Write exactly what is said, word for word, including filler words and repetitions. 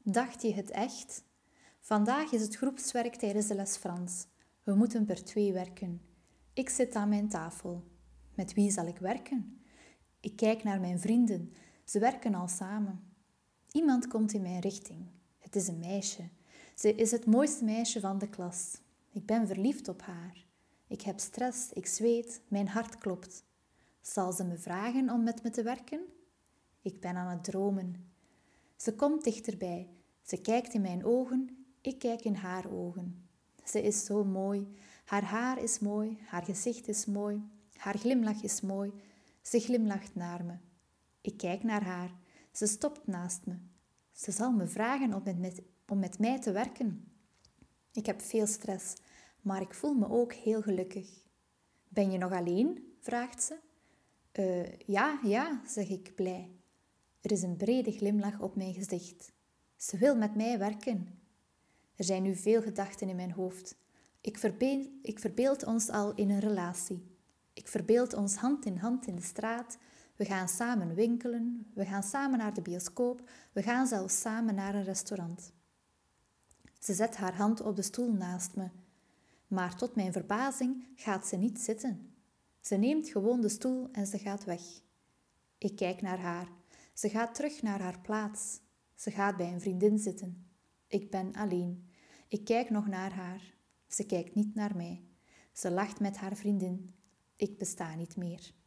Dacht je het echt? Vandaag is het groepswerk tijdens de les Frans. We moeten per twee werken. Ik zit aan mijn tafel. Met wie zal ik werken? Ik kijk naar mijn vrienden. Ze werken al samen. Iemand komt in mijn richting. Het is een meisje. Ze is het mooiste meisje van de klas. Ik ben verliefd op haar. Ik heb stress, ik zweet, mijn hart klopt. Zal ze me vragen om met me te werken? Ik ben aan het dromen. Ze komt dichterbij. Ze kijkt in mijn ogen. Ik kijk in haar ogen. Ze is zo mooi. Haar haar is mooi. Haar gezicht is mooi. Haar glimlach is mooi. Ze glimlacht naar me. Ik kijk naar haar. Ze stopt naast me. Ze zal me vragen om met, met, om met mij te werken. Ik heb veel stress, maar ik voel me ook heel gelukkig. Ben je nog alleen? Vraagt ze. Uh, ja, ja, zeg ik blij. Er is een brede glimlach op mijn gezicht. Ze wil met mij werken. Er zijn nu veel gedachten in mijn hoofd. Ik verbeeld, ik verbeeld ons al in een relatie. Ik verbeeld ons hand in hand in de straat. We gaan samen winkelen. We gaan samen naar de bioscoop. We gaan zelfs samen naar een restaurant. Ze zet haar hand op de stoel naast me. Maar tot mijn verbazing gaat ze niet zitten. Ze neemt gewoon de stoel en ze gaat weg. Ik kijk naar haar. Ze gaat terug naar haar plaats. Ze gaat bij een vriendin zitten. Ik ben alleen. Ik kijk nog naar haar. Ze kijkt niet naar mij. Ze lacht met haar vriendin. Ik besta niet meer.